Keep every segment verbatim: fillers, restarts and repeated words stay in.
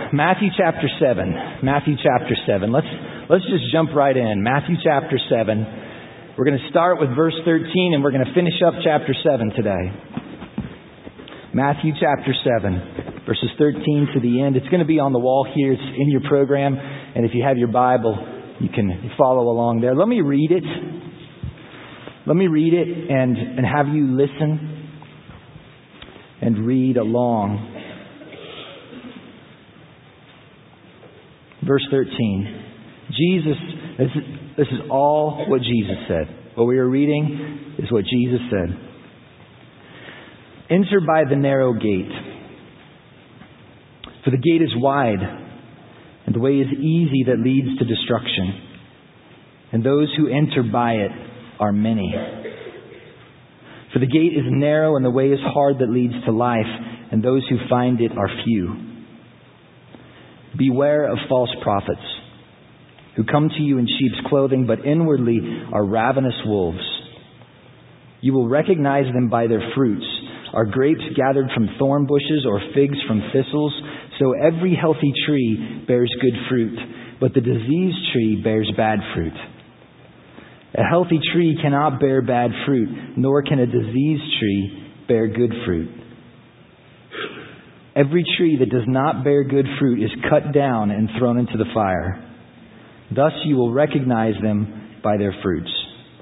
Matthew chapter seven. Matthew chapter seven. Let's let's just jump right in. Matthew chapter seven. We're going to start with verse thirteen and we're going to finish up chapter seven today. Matthew chapter seven, verses thirteen to the end. It's going to be on the wall here. It's in your program. And if you have your Bible, you can follow along there. Let me read it. Let me read it and, and have you listen and read along. Verse thirteen. Jesus, this is, this is all what Jesus said. What we are reading is what Jesus said. Enter by the narrow gate. For the gate is wide, and the way is easy that leads to destruction. And those who enter by it are many. For the gate is narrow, and the way is hard that leads to life, and those who find it are few. Beware of false prophets, who come to you in sheep's clothing, but inwardly are ravenous wolves. You will recognize them by their fruits. Are grapes gathered from thorn bushes or figs from thistles? So every healthy tree bears good fruit, but the diseased tree bears bad fruit. A healthy tree cannot bear bad fruit, nor can a diseased tree bear good fruit. Every tree that does not bear good fruit is cut down and thrown into the fire. Thus you will recognize them by their fruits.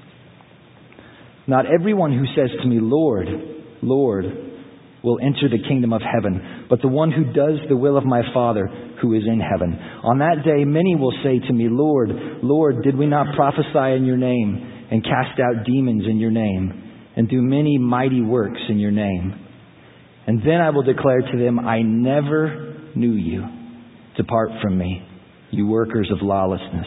Not everyone who says to me, Lord, Lord, will enter the kingdom of heaven, but the one who does the will of my Father who is in heaven. On that day many will say to me, Lord, Lord, did we not prophesy in your name and cast out demons in your name and do many mighty works in your name? And then I will declare to them, I never knew you. Depart from me, you workers of lawlessness.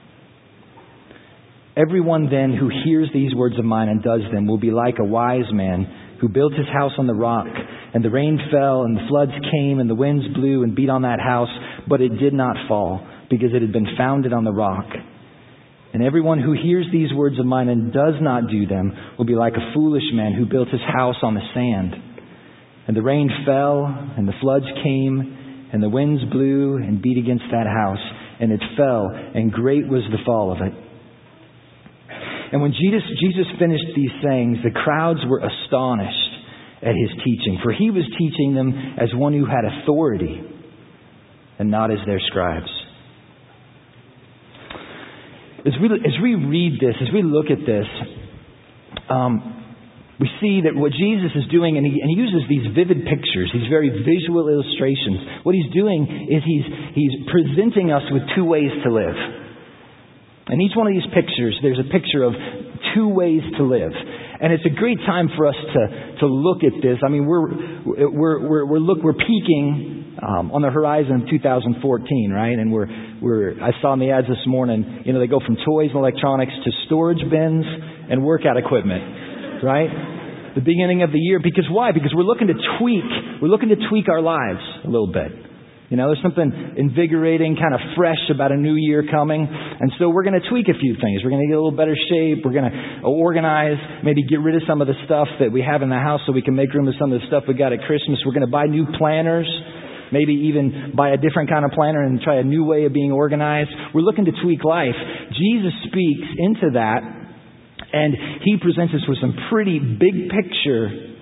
Everyone then who hears these words of mine and does them will be like a wise man who built his house on the rock, and the rain fell, and the floods came, and the winds blew and beat on that house, but it did not fall, because it had been founded on the rock. And everyone who hears these words of mine and does not do them will be like a foolish man who built his house on the sand. And the rain fell, and the floods came, and the winds blew and beat against that house, and it fell, and great was the fall of it. And when Jesus, Jesus finished these sayings, the crowds were astonished at his teaching, for he was teaching them as one who had authority and not as their scribes. As we, as we read this, as we look at this, um, we see that what Jesus is doing, and he, and he uses these vivid pictures, these very visual illustrations. What he's doing is he's, he's presenting us with two ways to live. In each one of these pictures, there's a picture of two ways to live. And it's a great time for us to, to look at this. I mean, we're, we're, we're, we're look, we're peaking, um, on the horizon of two thousand fourteen, right? And we're, we're, I saw in the ads this morning, you know, they go from toys and electronics to storage bins and workout equipment, right? The beginning of the year. Because why? Because we're looking to tweak, we're looking to tweak our lives a little bit. You know, there's something invigorating, kind of fresh about a new year coming. And so we're going to tweak a few things. We're going to get a little better shape. We're going to organize, maybe get rid of some of the stuff that we have in the house so we can make room for some of the stuff we got at Christmas. We're going to buy new planners, maybe even buy a different kind of planner and try a new way of being organized. We're looking to tweak life. Jesus speaks into that, and he presents us with some pretty big picture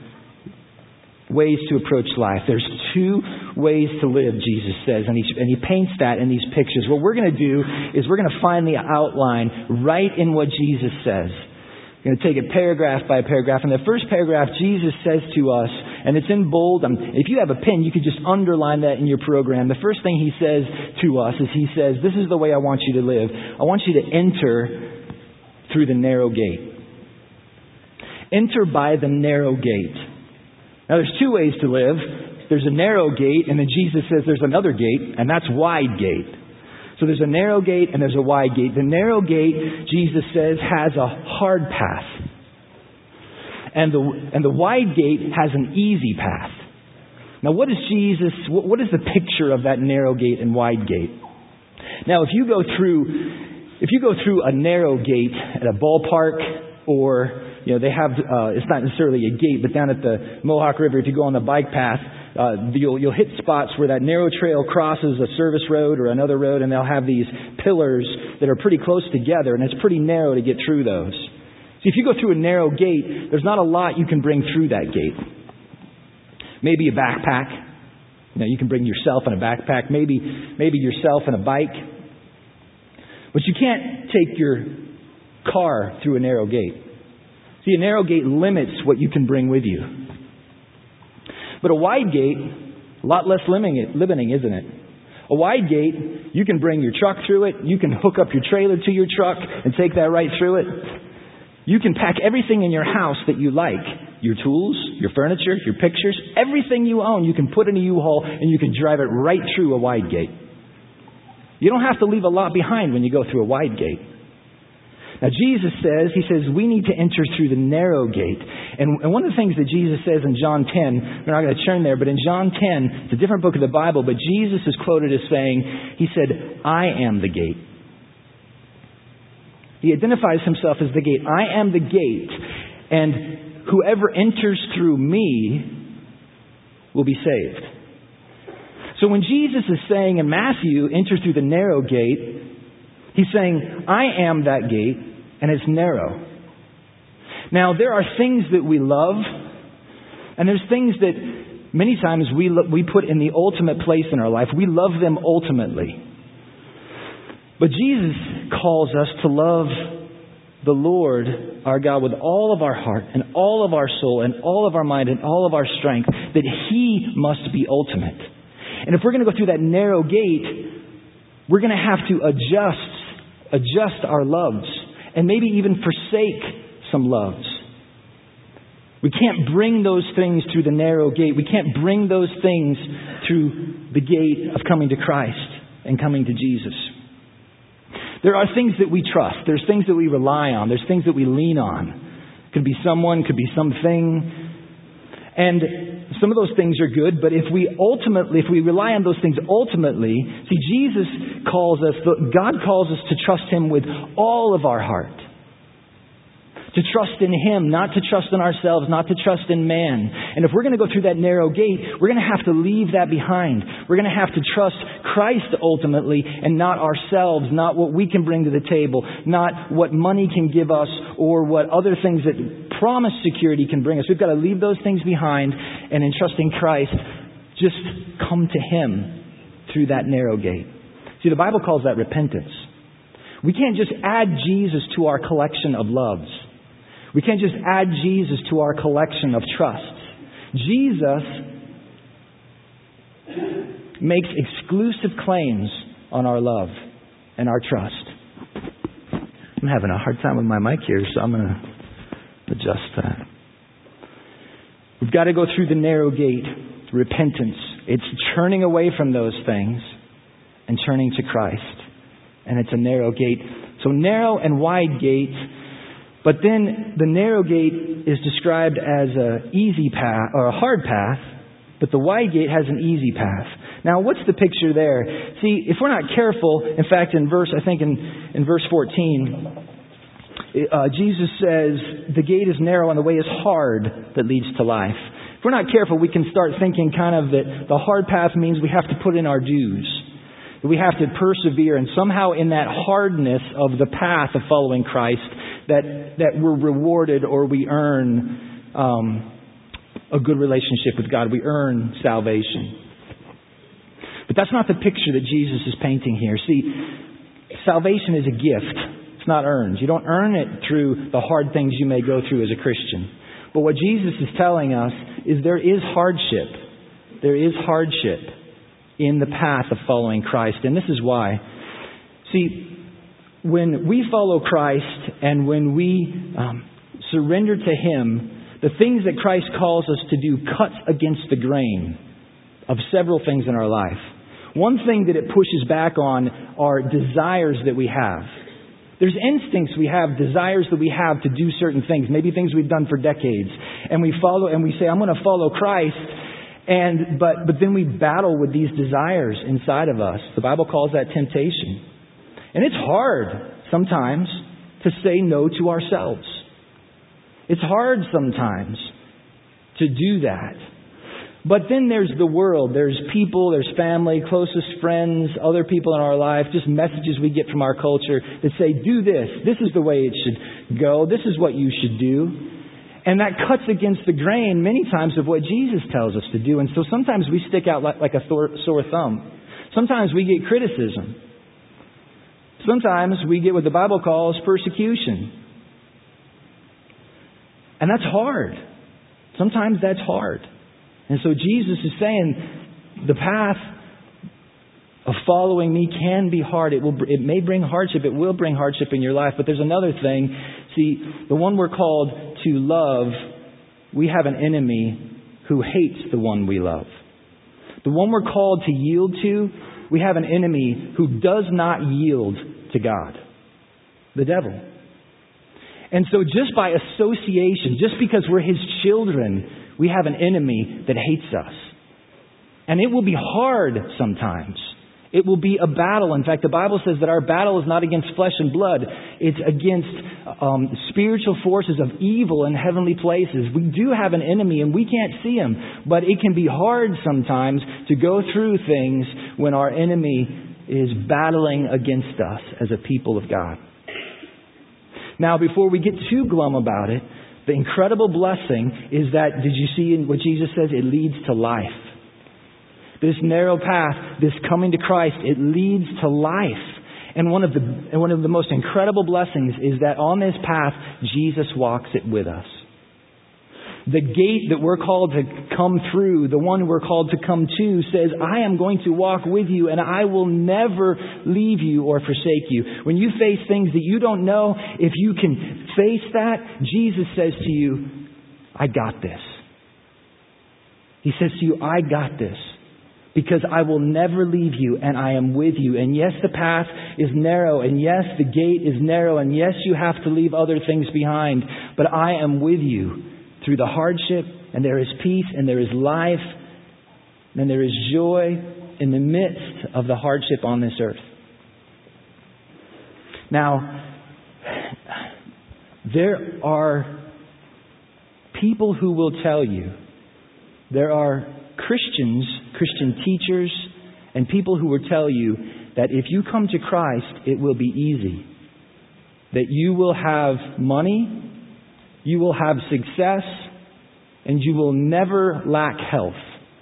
ways to approach life. There's two ways to live, Jesus says, and he, and he paints that in these pictures. What we're going to do is we're going to find the outline right in what Jesus says. We're going to take it paragraph by paragraph. In the first paragraph, Jesus says to us, and it's in bold. Um, if you have a pen, you could just underline that in your program. The first thing he says to us is he says, this is the way I want you to live. I want you to enter through the narrow gate. Enter by the narrow gate. Now, there's two ways to live. There's a narrow gate, and then Jesus says there's another gate, and that's wide gate. So there's a narrow gate and there's a wide gate. The narrow gate, Jesus says, has a hard path. And the, and the wide gate has an easy path. Now, what is Jesus, what, what is the picture of that narrow gate and wide gate? Now, if you go through, if you go through a narrow gate at a ballpark, or, you know, they have, uh, it's not necessarily a gate, but down at the Mohawk River, if you go on the bike path, uh, you'll, you'll hit spots where that narrow trail crosses a service road or another road, and they'll have these pillars that are pretty close together, and it's pretty narrow to get through those. See, if you go through a narrow gate, there's not a lot you can bring through that gate. Maybe a backpack. You know, you can bring yourself in a backpack. Maybe, maybe yourself in a bike. But you can't take your car through a narrow gate. See, a narrow gate limits what you can bring with you. But a wide gate, a lot less limiting, limiting, isn't it? A wide gate, you can bring your truck through it. You can hook up your trailer to your truck and take that right through it. You can pack everything in your house that you like. Your tools, your furniture, your pictures, everything you own, you can put in a U-Haul and you can drive it right through a wide gate. You don't have to leave a lot behind when you go through a wide gate. Now, Jesus says, He says, we need to enter through the narrow gate. And, and one of the things that Jesus says in John ten, we're not going to turn there, but in John ten, it's a different book of the Bible, but Jesus is quoted as saying, He said, I am the gate. He identifies Himself as the gate. I am the gate, and whoever enters through me will be saved. So when Jesus is saying in Matthew, enter through the narrow gate, He's saying, I am that gate, and it's narrow. Now, there are things that we love, and there's things that many times we lo- we put in the ultimate place in our life. We love them ultimately. But Jesus calls us to love the Lord, our God, with all of our heart, and all of our soul, and all of our mind, and all of our strength, that He must be ultimate. And if we're going to go through that narrow gate, we're going to have to adjust, adjust our loves, and maybe even forsake some loves. We can't bring those things through the narrow gate. We can't bring those things through the gate of coming to Christ and coming to Jesus. There are things that we trust. There's things that we rely on. There's things that we lean on. Could be someone, could be something. And some of those things are good, but if we ultimately, if we rely on those things ultimately, see, Jesus calls us, God calls us to trust Him with all of our heart. To trust in Him, not to trust in ourselves, not to trust in man. And if we're going to go through that narrow gate, we're going to have to leave that behind. We're going to have to trust Christ ultimately, and not ourselves, not what we can bring to the table, not what money can give us, or what other things that promise security can bring us. We've got to leave those things behind, and in trusting Christ, just come to Him through that narrow gate. See, the Bible calls that repentance. We can't just add Jesus to our collection of loves. We can't just add Jesus to our collection of trusts. Jesus makes exclusive claims on our love and our trust. I'm having a hard time with my mic here, so I'm going to adjust that. We've got to go through the narrow gate, repentance. It's turning away from those things and turning to Christ. And it's a narrow gate. So narrow and wide gate. But then the narrow gate is described as an easy path or a hard path, but the wide gate has an easy path. Now, what's the picture there? See, if we're not careful, in fact, in verse, I think in, in verse fourteen, uh, Jesus says, the gate is narrow and the way is hard that leads to life. If we're not careful, we can start thinking kind of that the hard path means we have to put in our dues. That we have to persevere, and somehow in that hardness of the path of following Christ, that that we're rewarded or we earn um, a good relationship with God. We earn salvation. But that's not the picture that Jesus is painting here. See, salvation is a gift. It's not earned. You don't earn it through the hard things you may go through as a Christian. But what Jesus is telling us is there is hardship. There is hardship in the path of following Christ. And this is why. See, when we follow Christ and when we um, surrender to Him, the things that Christ calls us to do cuts against the grain of several things in our life. One thing that it pushes back on are desires that we have. There's instincts we have, desires that we have to do certain things, maybe things we've done for decades. And we follow and we say, I'm going to follow Christ. And but but then we battle with these desires inside of us. The Bible calls that temptation. And it's hard sometimes to say no to ourselves. It's hard sometimes to do that. But then there's the world. There's people, there's family, closest friends, other people in our life, just messages we get from our culture that say, do this. This is the way it should go. This is what you should do. And that cuts against the grain many times of what Jesus tells us to do. And so sometimes we stick out like, like a thor- sore thumb. Sometimes we get criticism. Sometimes we get what the Bible calls persecution. And that's hard. Sometimes that's hard. And so Jesus is saying the path of following me can be hard. It will. It may bring hardship. It will bring hardship in your life. But there's another thing. See, the one we're called to love, we have an enemy who hates the one we love. The one we're called to yield to, we have an enemy who does not yield to God. The devil. And so just by association, just because we're His children, we have an enemy that hates us. And it will be hard sometimes. It will be a battle. In fact, the Bible says that our battle is not against flesh and blood. It's against um, spiritual forces of evil in heavenly places. We do have an enemy and we can't see him. But it can be hard sometimes to go through things when our enemy is battling against us as a people of God. Now, before we get too glum about it, the incredible blessing is that, did you see in what Jesus says? It leads to life. This narrow path, this coming to Christ, it leads to life. And one of the and one of the most incredible blessings is that on this path, Jesus walks it with us. The gate that we're called to come through, the one we're called to come to, says, I am going to walk with you and I will never leave you or forsake you. When you face things that you don't know, if you can face that, Jesus says to you, I got this. He says to you, I got this. Because I will never leave you and I am with you. And yes, the path is narrow. And yes, the gate is narrow. And yes, you have to leave other things behind. But I am with you through the hardship. And there is peace and there is life. And there is joy in the midst of the hardship on this earth. Now, there are people who will tell you, there are Christians, Christian teachers, and people who will tell you that if you come to Christ, it will be easy. That you will have money, you will have success, and you will never lack health.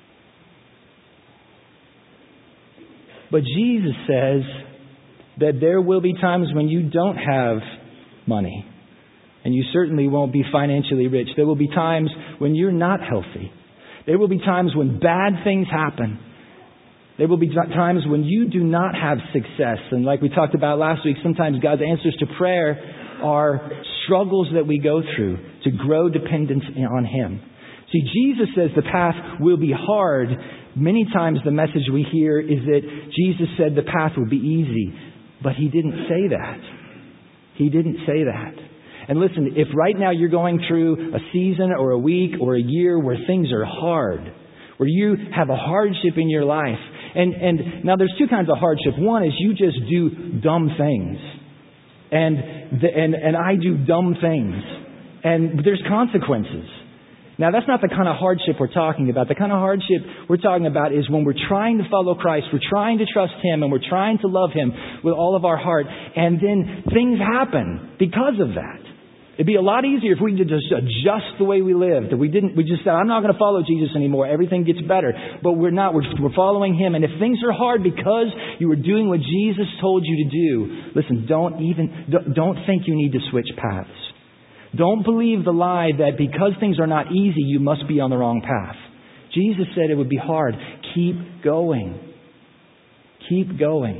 But Jesus says that there will be times when you don't have money, and you certainly won't be financially rich. There will be times when you're not healthy. There will be times when bad things happen. There will be times when you do not have success. And like we talked about last week, sometimes God's answers to prayer are struggles that we go through to grow dependence on Him. See, Jesus says the path will be hard. Many times the message we hear is that Jesus said the path will be easy. But He didn't say that. He didn't say that. And listen, if right now you're going through a season or a week or a year where things are hard, where you have a hardship in your life, and, and now there's two kinds of hardship. One is you just do dumb things. And, the, and, and I do dumb things. And there's consequences. Now that's not the kind of hardship we're talking about. The kind of hardship we're talking about is when we're trying to follow Christ, we're trying to trust Him, and we're trying to love Him with all of our heart. And then things happen because of that. It'd be a lot easier if we could just adjust the way we lived. That we didn't. We just said, "I'm not going to follow Jesus anymore. Everything gets better." But we're not. We're, we're following Him. And if things are hard because you were doing what Jesus told you to do, listen. Don't even. Don't, don't think you need to switch paths. Don't believe the lie that because things are not easy, you must be on the wrong path. Jesus said it would be hard. Keep going. Keep going.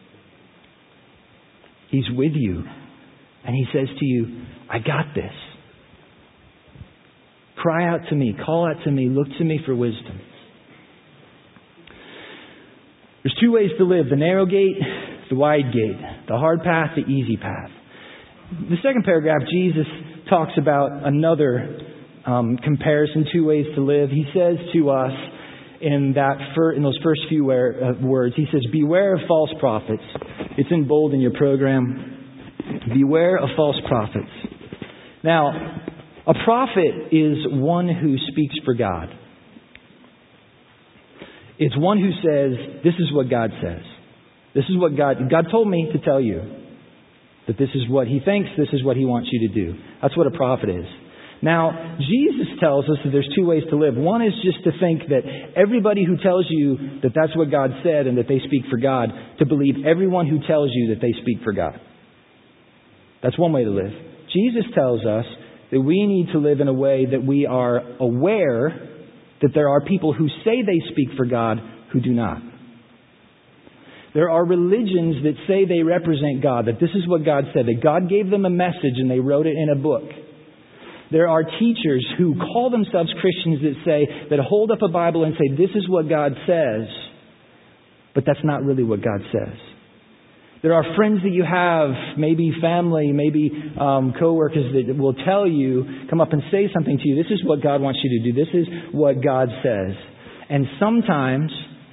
He's with you, and He says to you, I got this. Cry out to me. Call out to me. Look to me for wisdom. There's two ways to live. The narrow gate, the wide gate. The hard path, the easy path. The second paragraph, Jesus talks about another um, comparison, two ways to live. He says to us in that fir- in those first few where, uh, words, He says, beware of false prophets. It's in bold in your program. Beware of false prophets. Now, a prophet is one who speaks for God. It's one who says, this is what God says. This is what God, God told me to tell you. That this is what He thinks, this is what He wants you to do. That's what a prophet is. Now, Jesus tells us that there's two ways to live. One is just to think that everybody who tells you that that's what God said and that they speak for God, to believe everyone who tells you that they speak for God. That's one way to live. Jesus tells us that we need to live in a way that we are aware that there are people who say they speak for God who do not. There are religions that say they represent God, that this is what God said, that God gave them a message and they wrote it in a book. There are teachers who call themselves Christians that say, that hold up a Bible and say, this is what God says, but that's not really what God says. There are friends that you have, maybe family, maybe um, co-workers that will tell you, come up and say something to you. This is what God wants you to do. This is what God says. And sometimes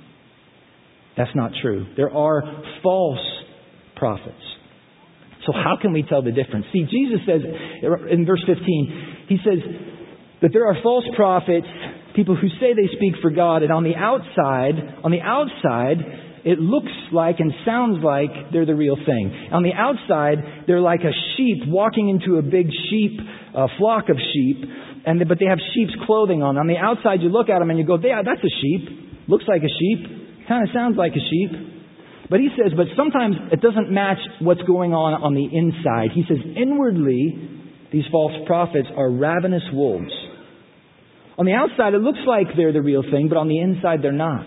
that's not true. There are false prophets. So how can we tell the difference? See, Jesus says in verse fifteen, He says that there are false prophets, people who say they speak for God, and on the outside, on the outside, it looks like and sounds like they're the real thing. On the outside, they're like a sheep walking into a big sheep, a flock of sheep, and but they have sheep's clothing on. On the outside, you look at them and you go, yeah, that's a sheep. Looks like a sheep. Kind of sounds like a sheep. But He says, but sometimes it doesn't match what's going on on the inside. He says, inwardly, these false prophets are ravenous wolves. On the outside, it looks like they're the real thing, but on the inside, they're not.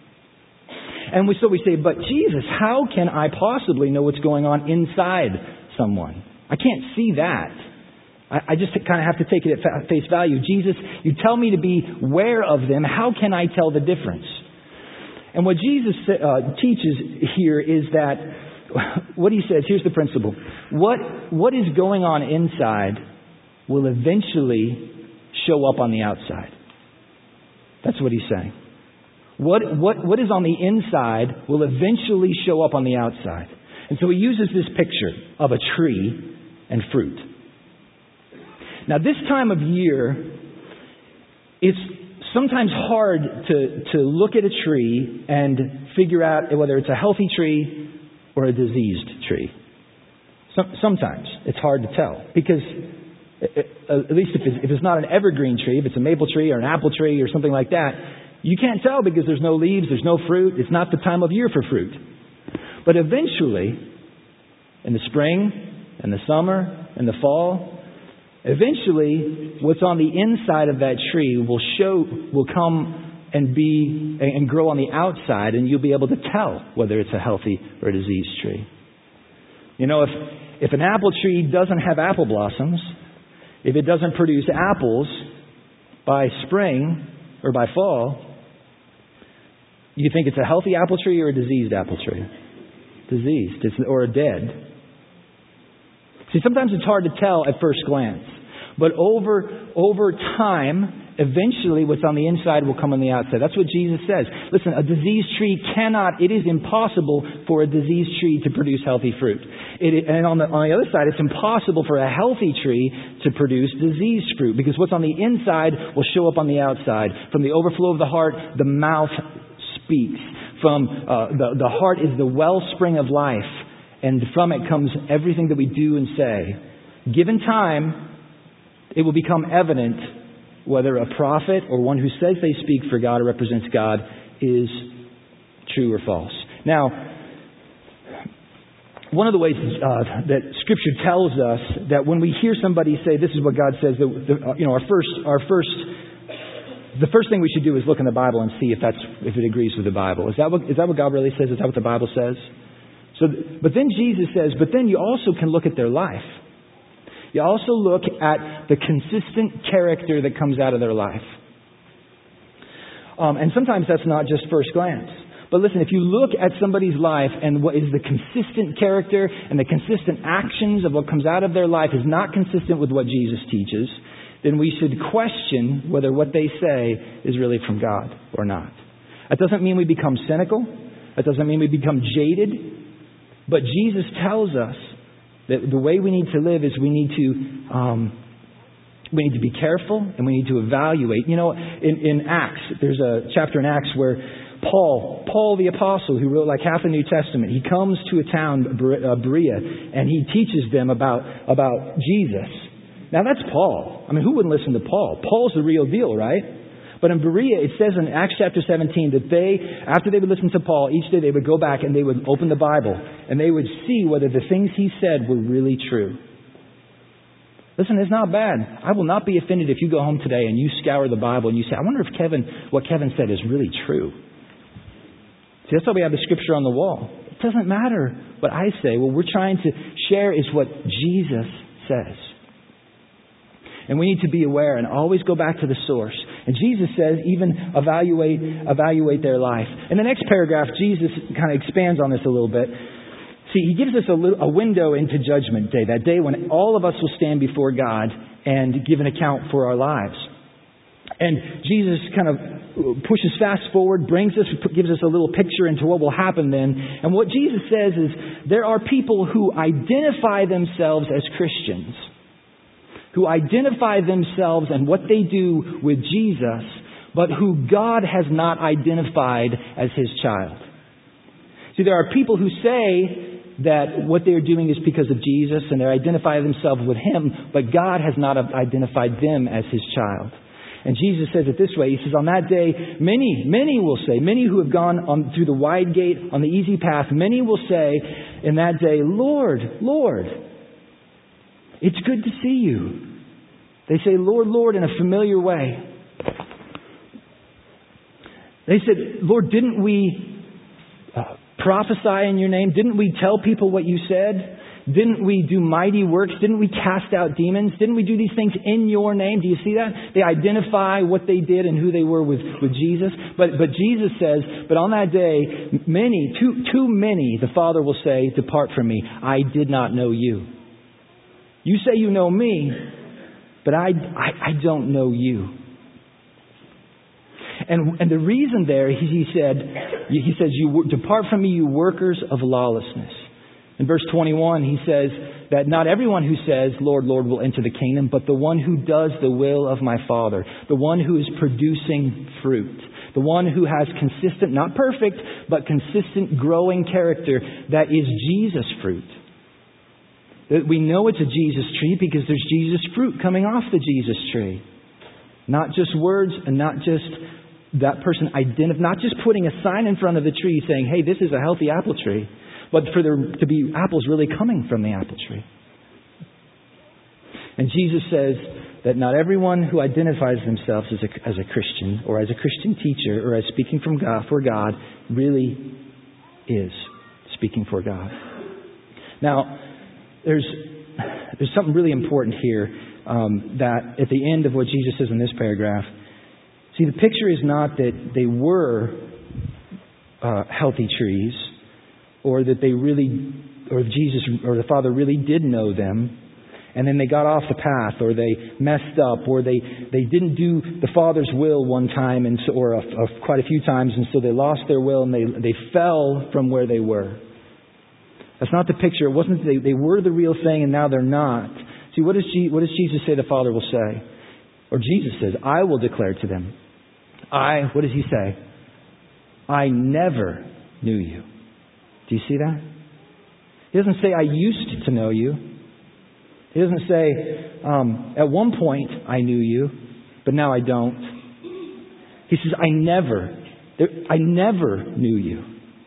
And we, so we say, but Jesus, how can I possibly know what's going on inside someone? I can't see that. I, I just kind of have to take it at face value. Jesus, you tell me to be aware of them. How can I tell the difference? And what Jesus uh, teaches here is that, what He says, here's the principle. What, what is going on inside will eventually show up on the outside. That's what He's saying. What, what, what is on the inside will eventually show up on the outside. And so He uses this picture of a tree and fruit. Now, this time of year, it's sometimes hard to, to look at a tree and figure out whether it's a healthy tree or a diseased tree. Some, sometimes it's hard to tell because, at least if it's, if it's not an evergreen tree, if it's a maple tree or an apple tree or something like that, you can't tell because there's no leaves, there's no fruit. It's not the time of year for fruit. But eventually, in the spring, in the summer, in the fall, eventually, what's on the inside of that tree will show, will come and be and grow on the outside, and you'll be able to tell whether it's a healthy or a diseased tree. You know, if if an apple tree doesn't have apple blossoms, if it doesn't produce apples by spring or by fall, you think it's a healthy apple tree or a diseased apple tree? Diseased, it's, or a dead. See, sometimes it's hard to tell at first glance. But over over time, eventually what's on the inside will come on the outside. That's what Jesus says. Listen, a diseased tree cannot, it is impossible for a diseased tree to produce healthy fruit. It, and on the, on the other side, it's impossible for a healthy tree to produce diseased fruit. Because what's on the inside will show up on the outside. From the overflow of the heart, the mouth speaks. From uh, the, the heart is the wellspring of life. And from it comes everything that we do and say. Given time, it will become evident whether a prophet or one who says they speak for God or represents God is true or false. Now, one of the ways uh, that Scripture tells us that when we hear somebody say, "This is what God says," that the, you know, our first, our first, the first thing we should do is look in the Bible and see if that's if it agrees with the Bible. Is that what is that what God really says? Is that what the Bible says? So, but then Jesus says, but then you also can look at their life. You also look at the consistent character that comes out of their life. Um, and sometimes that's not just first glance. But listen, if you look at somebody's life and what is the consistent character and the consistent actions of what comes out of their life is not consistent with what Jesus teaches, then we should question whether what they say is really from God or not. That doesn't mean we become cynical. That doesn't mean we become jaded. But Jesus tells us that the way we need to live is we need to um, we need to be careful and we need to evaluate. You know, in, in Acts, there's a chapter in Acts where Paul, Paul the Apostle, who wrote like half the New Testament, he comes to a town, Berea, and he teaches them about, about Jesus. Now that's Paul. I mean, who wouldn't listen to Paul? Paul's the real deal, right? But in Berea, it says in Acts chapter seventeen that they, after they would listen to Paul, each day they would go back and they would open the Bible and they would see whether the things he said were really true. Listen, it's not bad. I will not be offended if you go home today and you scour the Bible and you say, I wonder if Kevin, what Kevin said is really true. See, that's why we have the scripture on the wall. It doesn't matter what I say. What we're trying to share is what Jesus says. And we need to be aware and always go back to the source. And Jesus says, even evaluate evaluate their life. In the next paragraph, Jesus kind of expands on this a little bit. See, he gives us a, little, a window into Judgment Day, that day when all of us will stand before God and give an account for our lives. And Jesus kind of pushes fast forward, brings us, gives us a little picture into what will happen then. And what Jesus says is, there are people who identify themselves as Christians, who identify themselves and what they do with Jesus, but who God has not identified as His child. See, there are people who say that what they're doing is because of Jesus and they identify themselves with Him, but God has not identified them as His child. And Jesus says it this way. He says, on that day, many, many will say, many who have gone on through the wide gate, on the easy path, many will say in that day, Lord, Lord, it's good to see you. They say, Lord, Lord, in a familiar way. They said, Lord, didn't we uh, prophesy in your name? Didn't we tell people what you said? Didn't we do mighty works? Didn't we cast out demons? Didn't we do these things in your name? Do you see that? They identify what they did and who they were with, with Jesus. But but Jesus says, but on that day, many, too, too many, the Father will say, depart from me. I did not know you. You say you know me, but I, I, I don't know you. And and the reason there, he, he said, he says, you depart from me, you workers of lawlessness. In verse twenty-one, he says that not everyone who says, Lord, Lord, will enter the kingdom, but the one who does the will of my Father, the one who is producing fruit, the one who has consistent, not perfect, but consistent growing character that is Jesus fruit. That we know it's a Jesus tree because there's Jesus fruit coming off the Jesus tree. Not just words and not just that person identifying, not just putting a sign in front of the tree saying, hey, this is a healthy apple tree, but for there to be apples really coming from the apple tree. And Jesus says that not everyone who identifies themselves as a, as a Christian or as a Christian teacher or as speaking from God for God really is speaking for God. Now, there's there's something really important here um, that at the end of what Jesus says in this paragraph. See, the picture is not that they were uh, healthy trees, or that they really, or Jesus or the Father really did know them, and then they got off the path, or they messed up, or they, they didn't do the Father's will one time, and so, or a, a, quite a few times, and so they lost their will and they they fell from where they were. That's not the picture. It wasn't they, they were the real thing and now they're not. See, what does, Je- what does Jesus say the Father will say? Or Jesus says, I will declare to them. I, what does He say? I never knew you. Do you see that? He doesn't say, I used to know you. He doesn't say, um, at one point I knew you, but now I don't. He says, I never, I never knew you.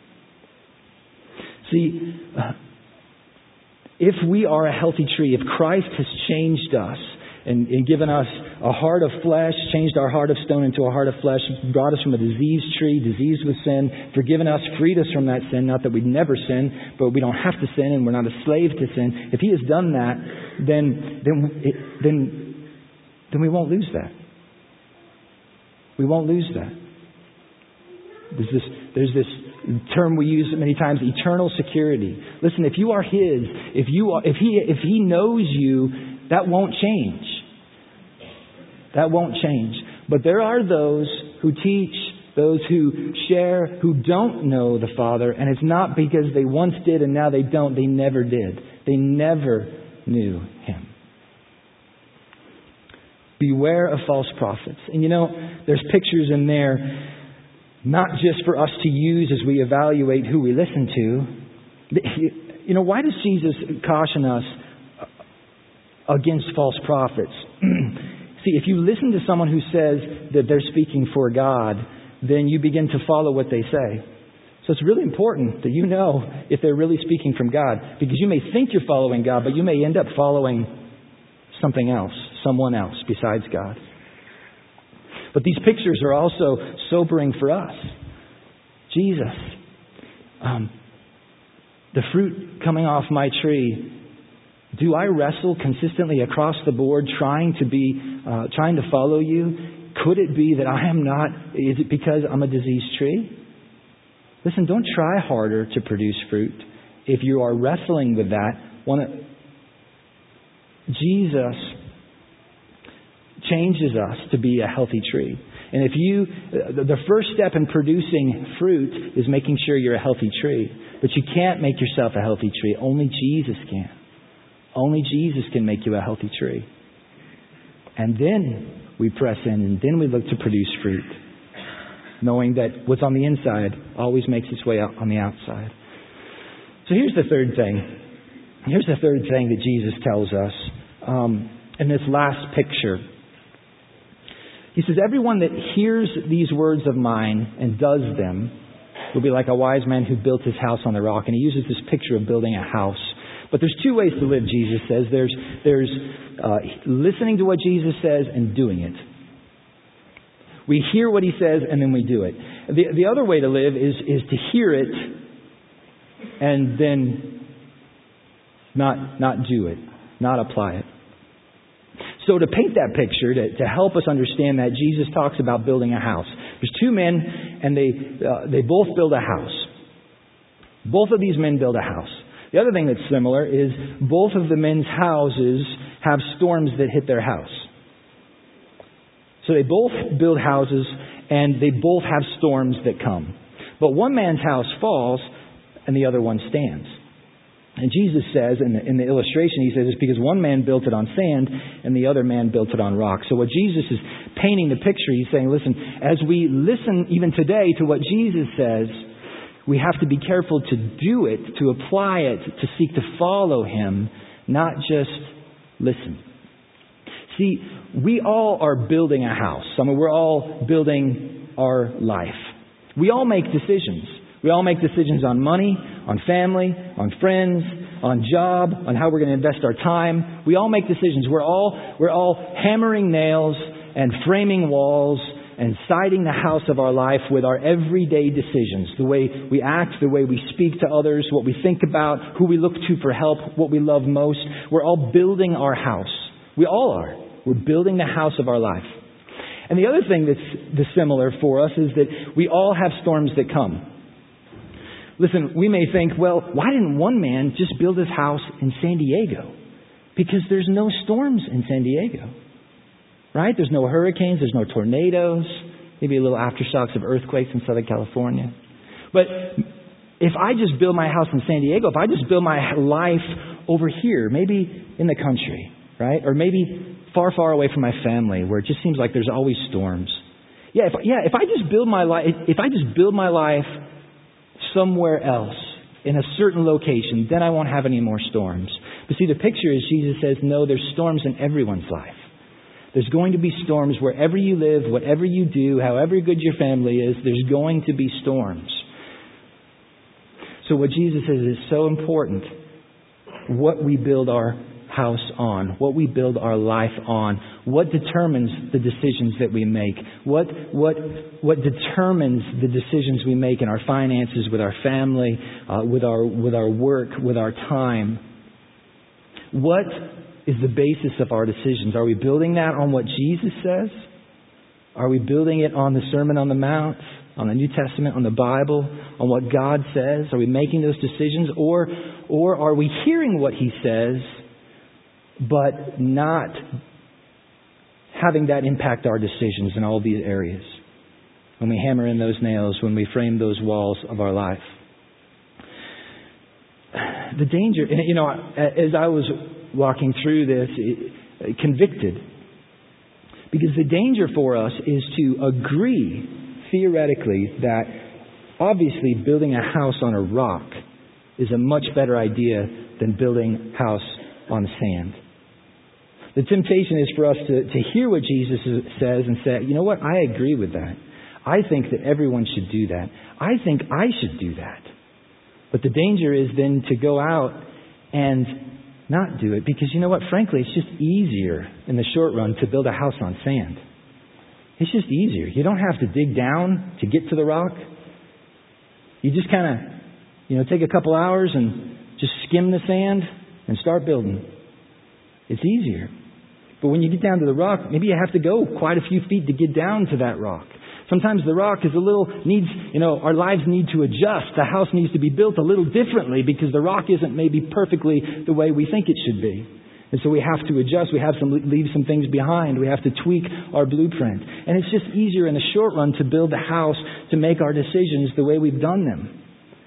See, uh, if we are a healthy tree, if Christ has changed us and, and given us a heart of flesh, changed our heart of stone into a heart of flesh, brought us from a diseased tree, diseased with sin, forgiven us, freed us from that sin, not that we'd never sin, but we don't have to sin and we're not a slave to sin. If He has done that, then then it, then then we won't lose that. We won't lose that. There's this, there's this term we use many times, eternal security. Listen, if you are His, if you are, if He, if He knows you, that won't change. That won't change. But there are those who teach, those who share, who don't know the Father, and it's not because they once did and now they don't. They never did. They never knew Him. Beware of false prophets. And you know, there's pictures in there not just for us to use as we evaluate who we listen to. You know, why does Jesus caution us against false prophets? See, if you listen to someone who says that they're speaking for God, then you begin to follow what they say. So it's really important that you know if they're really speaking from God, because you may think you're following God, but you may end up following something else, someone else besides God. But these pictures are also sobering for us. Jesus, um, the fruit coming off my tree, do I wrestle consistently across the board trying to be, uh, trying to follow you? Could it be that I am not, is it because I'm a diseased tree? Listen, don't try harder to produce fruit. If you are wrestling with that, one of, Jesus changes us to be a healthy tree. And if you, the first step in producing fruit is making sure you're a healthy tree. But you can't make yourself a healthy tree. Only Jesus can. Only Jesus can make you a healthy tree. And then we press in and then we look to produce fruit, knowing that what's on the inside always makes its way out on the outside. So here's the third thing. Here's the third thing that Jesus tells us um, in this last picture. He says, everyone that hears these words of mine and does them will be like a wise man who built his house on the rock. And he uses this picture of building a house. But there's two ways to live, Jesus says. There's, there's uh, listening to what Jesus says and doing it. We hear what he says and then we do it. The, the other way to live is, is to hear it and then not, not do it, not apply it. So to paint that picture, to, to help us understand that, Jesus talks about building a house. There's two men and they, uh, they both build a house. Both of these men build a house. The other thing that's similar is both of the men's houses have storms that hit their house. So they both build houses and they both have storms that come. But one man's house falls and the other one stands. And Jesus says in the, in the illustration, he says it's because one man built it on sand and the other man built it on rock. So what Jesus is painting the picture, he's saying, listen, as we listen even today to what Jesus says, we have to be careful to do it, to apply it, to seek to follow him, not just listen. See, we all are building a house. I mean, we're all building our life. We all make decisions. We all make decisions on money, on family, on friends, on job, on how we're going to invest our time. We all make decisions. We're all, we're all hammering nails and framing walls and siding the house of our life with our everyday decisions. The way we act, the way we speak to others, what we think about, who we look to for help, what we love most. We're all building our house. We all are. We're building the house of our life. And the other thing that's similar for us is that we all have storms that come. Listen, we may think, well, why didn't one man just build his house in San Diego? Because there's no storms in San Diego. Right? There's no hurricanes, there's no tornadoes, maybe a little aftershocks of earthquakes in Southern California. But if I just build my house in San Diego, if I just build my life over here, maybe in the country, right? Or maybe far, far away from my family where it just seems like there's always storms. Yeah, if, yeah, if I just build my life, if I just build my life somewhere else in a certain location, then I won't have any more storms. But see, the picture is Jesus says, no, there's storms in everyone's life. There's going to be storms wherever you live, whatever you do, however good your family is, there's going to be storms. So what Jesus says is so important. What we build our house on, what we build our life on, what determines the decisions that we make, what what what determines the decisions we make in our finances, with our family, uh, with our with our work, with our time. What is the basis of our decisions? Are we building that on what Jesus says? Are we building it on the Sermon on the Mount, on the New Testament, on the Bible, on what God says? Are we making those decisions? Or, or are we hearing what He says, but not having that impact our decisions in all these areas? When we hammer in those nails, when we frame those walls of our life. The danger, and you know, as I was walking through this, convicted. Because the danger for us is to agree theoretically that obviously building a house on a rock is a much better idea than building a house on sand. The temptation is for us to, to hear what Jesus says and say, you know what, I agree with that. I think that everyone should do that. I think I should do that. But the danger is then to go out and not do it because, you know what, frankly, it's just easier in the short run to build a house on sand. It's just easier. You don't have to dig down to get to the rock. You just kind of, you know, take a couple hours and just skim the sand and start building. It's easier. But when you get down to the rock, maybe you have to go quite a few feet to get down to that rock. Sometimes the rock is a little, needs, you know, our lives need to adjust. The house needs to be built a little differently because the rock isn't maybe perfectly the way we think it should be. And so we have to adjust. We have to leave some things behind. We have to tweak our blueprint. And it's just easier in the short run to build a house, to make our decisions the way we've done them.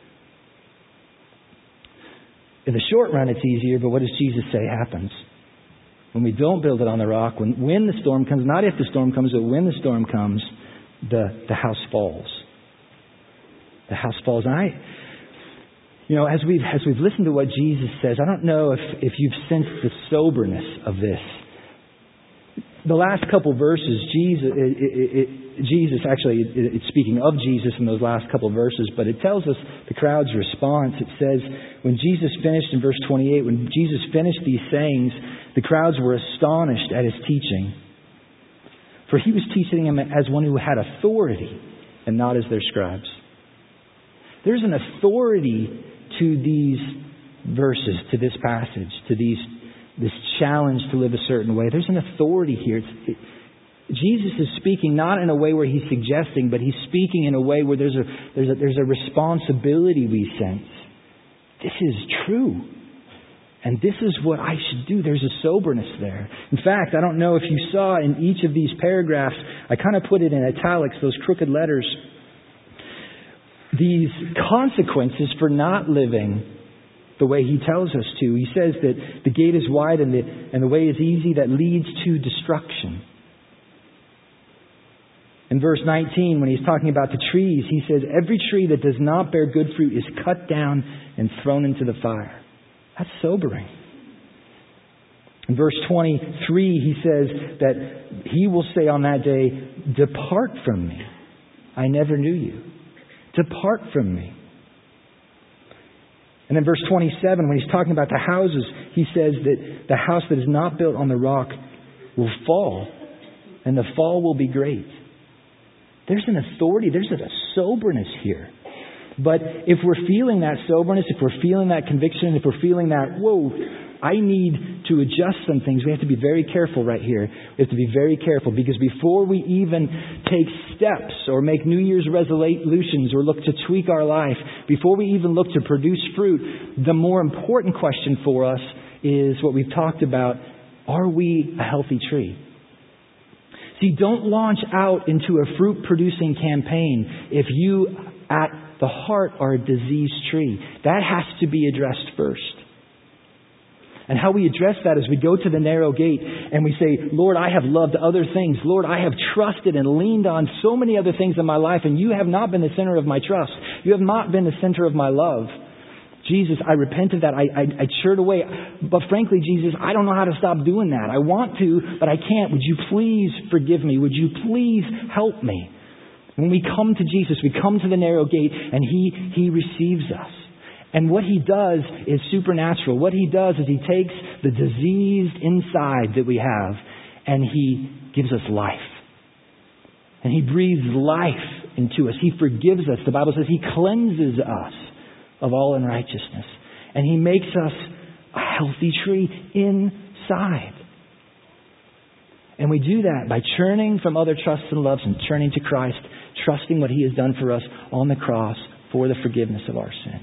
In the short run, it's easier, but what does Jesus say happens? When we don't build it on the rock, when, when the storm comes, not if the storm comes, but when the storm comes, the, the house falls. The house falls. And I, you know, as we've, as we've listened to what Jesus says, I don't know if, if you've sensed the soberness of this. The last couple verses, Jesus, it, it, it, Jesus actually, it, it's speaking of Jesus in those last couple verses, but it tells us the crowd's response. It says, when Jesus finished in verse twenty-eight, when Jesus finished these sayings, the crowds were astonished at his teaching. For he was teaching them as one who had authority and not as their scribes. There's an authority to these verses, to this passage, to these this challenge to live a certain way. There's an authority here. It's, it, Jesus is speaking not in a way where he's suggesting, but he's speaking in a way where there's a there's a, there's a responsibility we sense. This is true. And this is what I should do. There's a soberness there. In fact, I don't know if you saw in each of these paragraphs, I kind of put it in italics, those crooked letters, these consequences for not living the way he tells us to. He says that the gate is wide and the, and the way is easy that leads to destruction. In verse nineteen, when he's talking about the trees, he says, every tree that does not bear good fruit is cut down and thrown into the fire. That's sobering. In verse twenty-three, he says that he will say on that day, depart from me. I never knew you. Depart from me. And in verse twenty-seven, when he's talking about the houses, he says that the house that is not built on the rock will fall, and the fall will be great. There's an authority, there's a soberness here. But if we're feeling that soberness, if we're feeling that conviction, if we're feeling that, whoa, I need to adjust some things, we have to be very careful right here. We have to be very careful because before we even take steps or make New Year's resolutions or look to tweak our life, before we even look to produce fruit, the more important question for us is what we've talked about. Are we a healthy tree? See, don't launch out into a fruit-producing campaign if you, at the heart, are a diseased tree. That has to be addressed first. And how we address that is we go to the narrow gate and we say, Lord, I have loved other things. Lord, I have trusted and leaned on so many other things in my life, and you have not been the center of my trust. You have not been the center of my love. Jesus, I repent of that. I, I, I churned away. But frankly, Jesus, I don't know how to stop doing that. I want to, but I can't. Would you please forgive me? Would you please help me? When we come to Jesus, we come to the narrow gate and He, He receives us. And what He does is supernatural. What He does is He takes the diseased inside that we have and He gives us life. And He breathes life into us. He forgives us. The Bible says He cleanses us of all unrighteousness. And He makes us a healthy tree inside. And we do that by turning from other trusts and loves and turning to Christ, trusting what He has done for us on the cross for the forgiveness of our sin.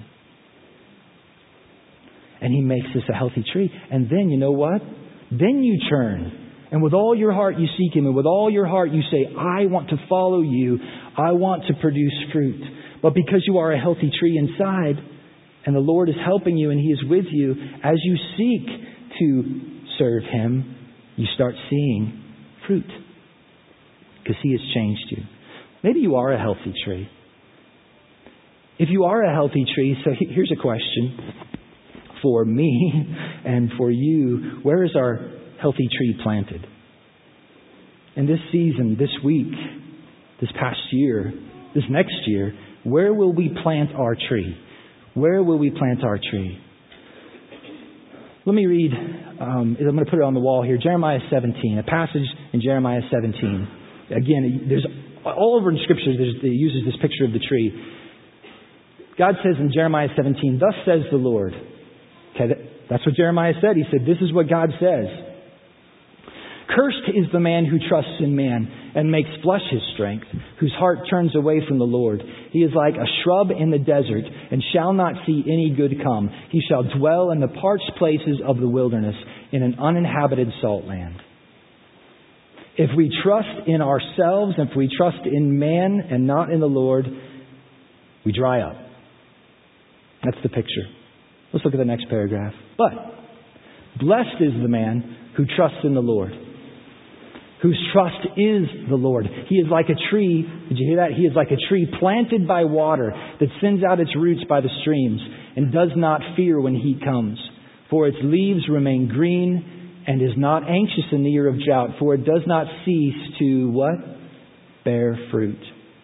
And He makes us a healthy tree. And then, you know what? Then you turn. And with all your heart you seek Him. And with all your heart you say, I want to follow you. I want to produce fruit. But because you are a healthy tree inside, and the Lord is helping you and He is with you, as you seek to serve Him, you start seeing fruit. Because He has changed you. maybe you are a healthy tree. If you are a healthy tree, so here's a question for me and for you. Where is our healthy tree planted? In this season, this week, this past year, this next year, where will we plant our tree? Where will we plant our tree? Let me read, um, I'm going to put it on the wall here, Jeremiah seventeen, a passage in Jeremiah seventeen. Again, there's all over in Scripture, there's, it uses this picture of the tree. God says in Jeremiah seventeen, thus says the Lord. Okay, that, that's what Jeremiah said. He said, this is what God says. Cursed is the man who trusts in man and makes flesh his strength, whose heart turns away from the Lord. He is like a shrub in the desert and shall not see any good come. He shall dwell in the parched places of the wilderness, in an uninhabited salt land. If we trust in ourselves, if we trust in man and not in the Lord, we dry up. That's the picture. Let's look at the next paragraph. But blessed is the man who trusts in the Lord, whose trust is the Lord. He is like a tree. Did you hear that? He is like a tree planted by water that sends out its roots by the streams and does not fear when heat comes. For its leaves remain green and is not anxious in the year of drought, for it does not cease to what? Bear fruit.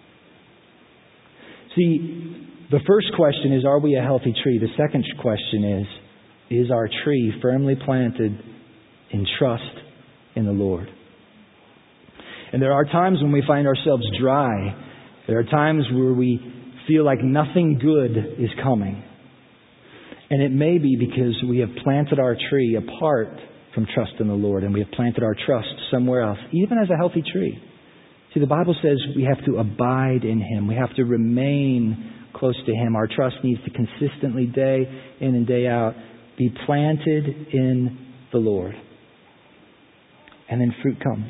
See, the first question is, are we a healthy tree? The second question is, is our tree firmly planted in trust in the Lord? And there are times when we find ourselves dry. There are times where we feel like nothing good is coming. And it may be because we have planted our tree apart from trust in the Lord, and we have planted our trust somewhere else, even as a healthy tree. See, the Bible says we have to abide in Him. We have to remain close to Him. Our trust needs to consistently, day in and day out, be planted in the Lord. And then fruit comes.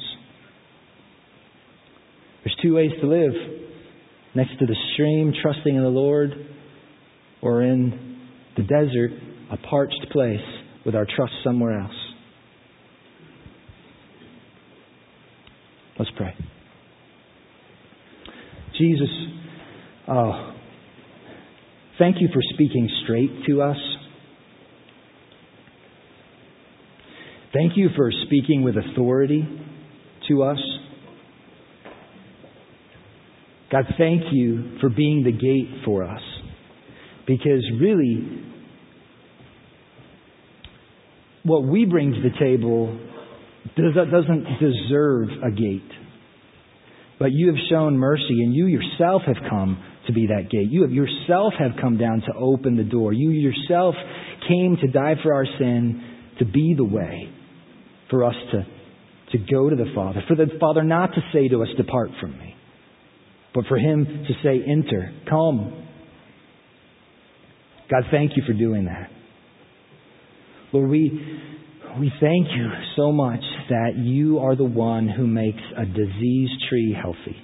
There's two ways to live. Next to the stream, trusting in the Lord, or in the desert, a parched place with our trust somewhere else. Let's pray. Jesus, oh, thank you for speaking straight to us. Thank you for speaking with authority to us. God, thank you for being the gate for us. Because really, what we bring to the table doesn't deserve a gate. But you have shown mercy, and you yourself have come to be that gate. You have yourself have come down to open the door. You yourself came to die for our sin, to be the way for us to, to go to the Father. For the Father not to say to us, depart from me, but for Him to say, enter, come. God, thank you for doing that. Lord, we, we thank you so much that you are the one who makes a diseased tree healthy.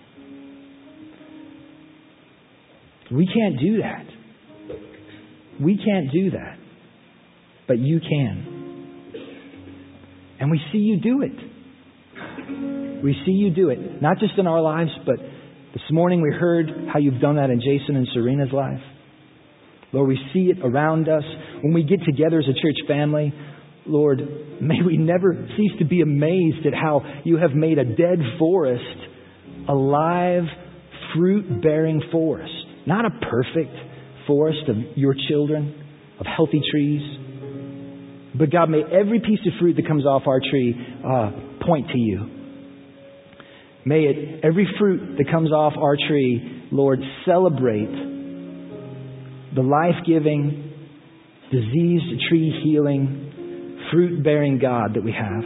We can't do that. We can't do that. But you can. And we see you do it. We see you do it. Not just in our lives, but this morning we heard how you've done that in Jason and Serena's life. Lord, we see it around us. When we get together as a church family, Lord, may we never cease to be amazed at how you have made a dead forest a live, fruit-bearing forest. Not a perfect forest of your children, of healthy trees. But God, may every piece of fruit that comes off our tree uh, point to you. May it, every fruit that comes off our tree, Lord, celebrate the life-giving, diseased tree healing, fruit-bearing God that we have.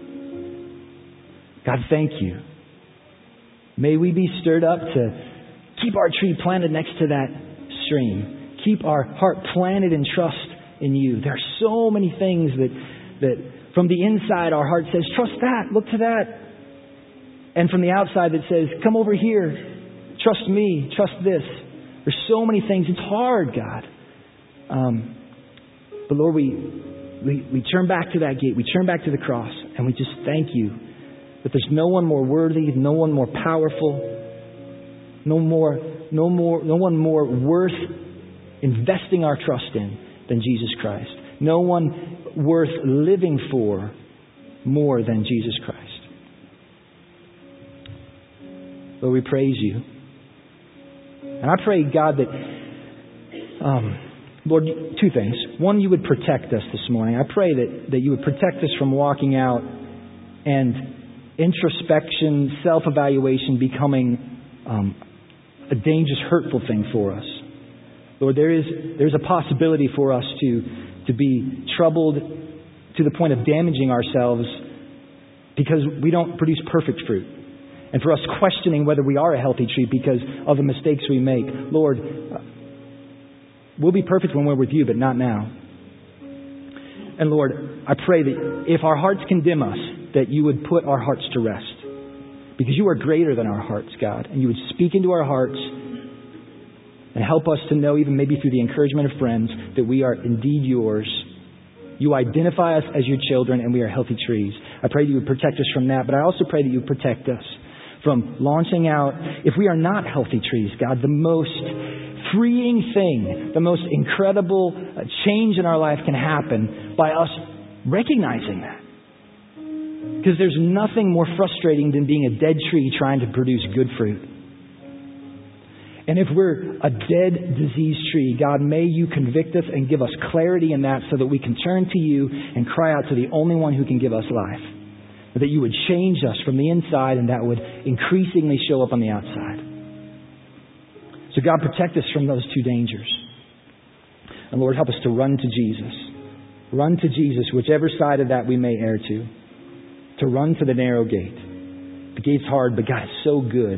God, thank you. May we be stirred up to keep our tree planted next to that stream. Keep our heart planted in trust in you. There are so many things that, that from the inside our heart says, trust that, look to that. And from the outside that says, come over here, trust me, trust this. There's so many things. It's hard, God. Um, but Lord, we, we, we turn back to that gate. We turn back to the cross. And we just thank you that there's no one more worthy, no one more powerful, No more, no more, no one more worth investing our trust in than Jesus Christ. No one worth living for more than Jesus Christ. Lord, we praise you. And I pray, God, that, um, Lord, two things. One, you would protect us this morning. I pray that, that you would protect us from walking out and introspection, self-evaluation becoming um, a dangerous, hurtful thing for us. Lord, there is there's a possibility for us to, to be troubled to the point of damaging ourselves because we don't produce perfect fruit. And for us questioning whether we are a healthy tree because of the mistakes we make. Lord, we'll be perfect when we're with you, but not now. And Lord, I pray that if our hearts condemn us, that you would put our hearts to rest. Because you are greater than our hearts, God. And you would speak into our hearts and help us to know, even maybe through the encouragement of friends, that we are indeed yours. You identify us as your children and we are healthy trees. I pray that you would protect us from that, but I also pray that you would protect us from launching out. If we are not healthy trees, God, the most freeing thing, the most incredible change in our life can happen by us recognizing that. Because there's nothing more frustrating than being a dead tree trying to produce good fruit. And if we're a dead, diseased tree, God, may you convict us and give us clarity in that so that we can turn to you and cry out to the only one who can give us life. That you would change us from the inside and that would increasingly show up on the outside. So God, protect us from those two dangers. And Lord, help us to run to Jesus. Run to Jesus, whichever side of that we may err to. To run to the narrow gate. The gate's hard, but God is so good.